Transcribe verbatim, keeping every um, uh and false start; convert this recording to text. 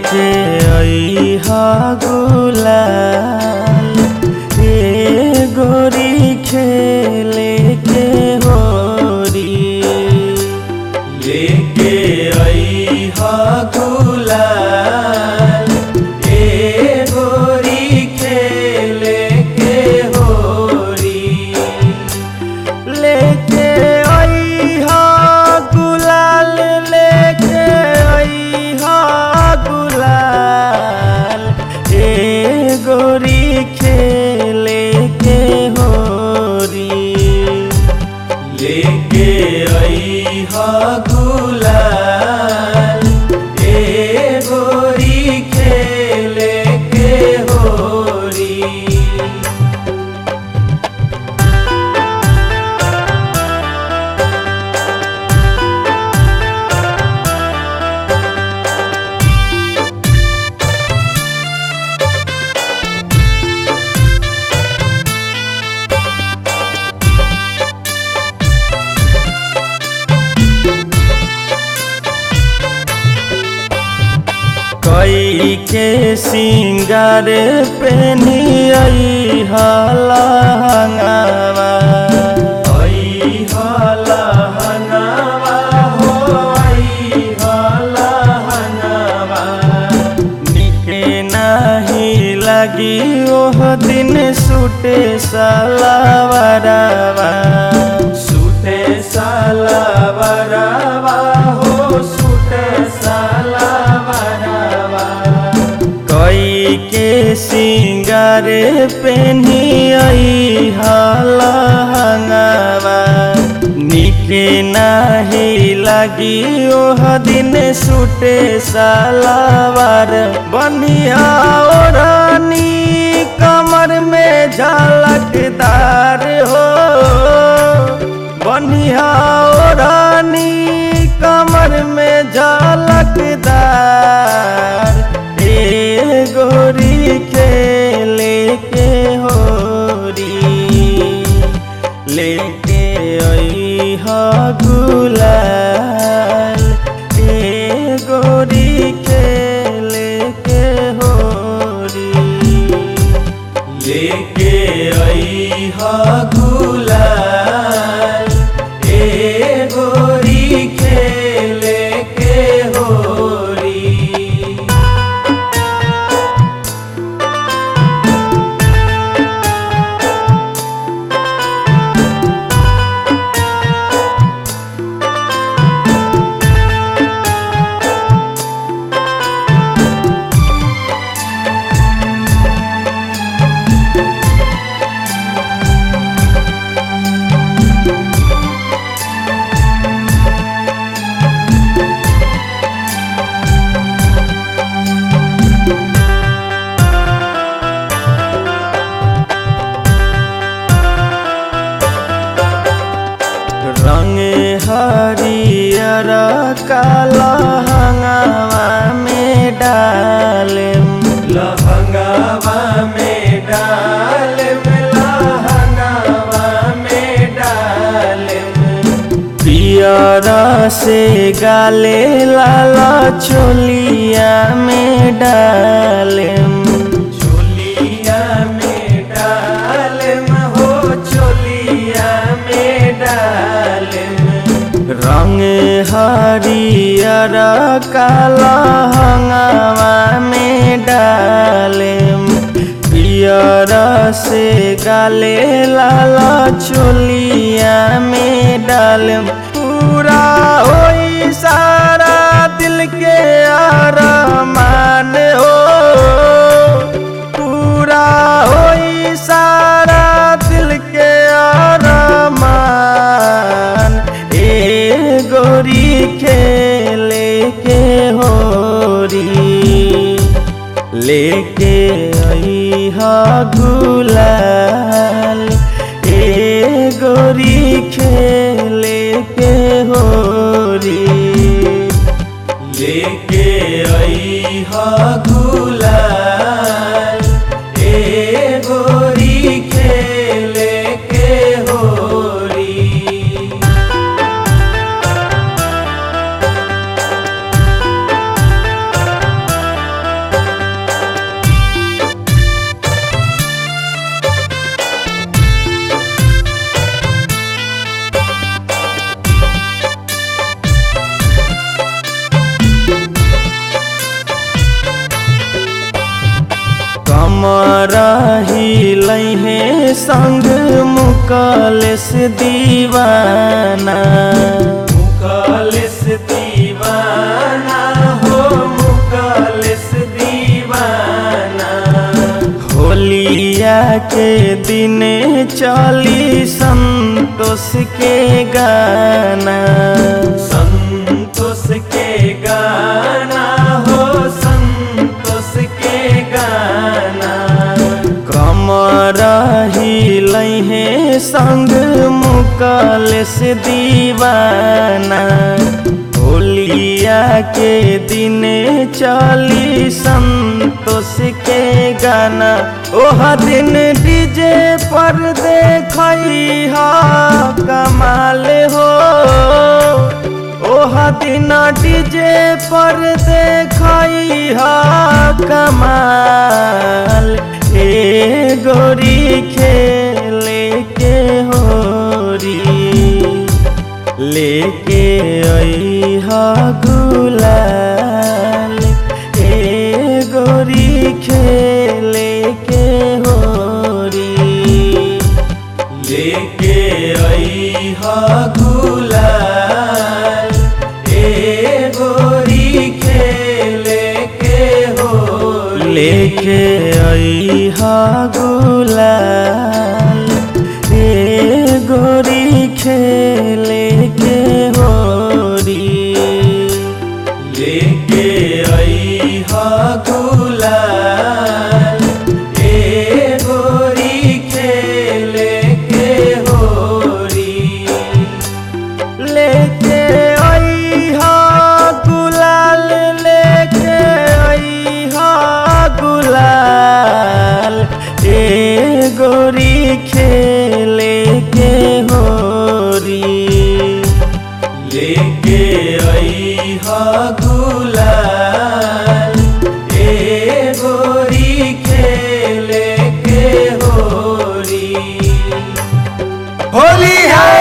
लेके अइहा गुलाल ए गोरी खेले के होरी। लेके अइहा गुलाल ए गोरी खेले के होरी। लेके अइहा गुलाल लेके अइहा गुलाल ए गोरी खेले के होरी। लेके अइहा गुलाल ए गोरी खेले के होरी। कई के सिंगार पेनी अइहा लहंगावा। अइहा लहंगावा हो अइहा लहंगावा। निके नाही लगी ओह दिन सूटे सलवारवा। सूटे सलवारवा हो सूटे सलवारवा। कई के सिंगार पेनी अइहा लहंगावा। निके नाही लगी ओह दिन सूटे सलवार। बनिया ओढ़नी कमर में झलकदार हो। बनिया ओढ़नी कमर में झलकदार ए गोरी खेले के होरी। लेके अइहा गुलाल ए गोरी खेले के होरी। लेके अइहा गुलाल ए गोरी खेले के होरी। रंग हरियर काला लहंगावा में डालेम। लहंगावा में डालेम लहंगावा में डालेम। पियरा से गाले लाला चोलिया में डालेम। चोलिया में डालेम हो चोलिया में डालेम। रंग हरियर काला लहंगावा में डालेम। पियर से गाले लाला चोलिया में डालेम। पूरा होई सारा दिल के अरमान हो। पूरा होई सारा दिल के अरमान ए गोरी खेले के होरी। लेके अइहा गुलाल ए गोरी खेले के होरी। लेके अइहा गुलाल ए गोरी खेले के होरी। कमरा हिलैहे संग मुकलेस दीवाना। मुकलेस दीवाना हो मुकलेस दीवाना। होलिया के दिन चली संतोष के गाना। संतोष के गाना हो संतोष के गाना। कमरा हिलैहे संग मुकलेस दीवाना। होलिया के दिन चली संतोष के गाना। ओह दिन डीजे पर देखई हा कमाल हो। ओह दिन डीजे पर देखई हा कमाल। ए गोरी खेले के होरी लेके अइहा गुलाल। ए गोरी खेले के होरी लेके अइहा गुलाल। ए गोरी खेले के होरी लेके अइहा गुलाल। ए गोरी खेले के होरी लेके अइहा गुलाल। ए गोरी खेले के होरी लेके अइहा गुलाल। लेके अइहा गुलाल। ए गोरी खेले के होरी लेके अइहा गुलाल। ए गोरी खेले के होरी। होली है।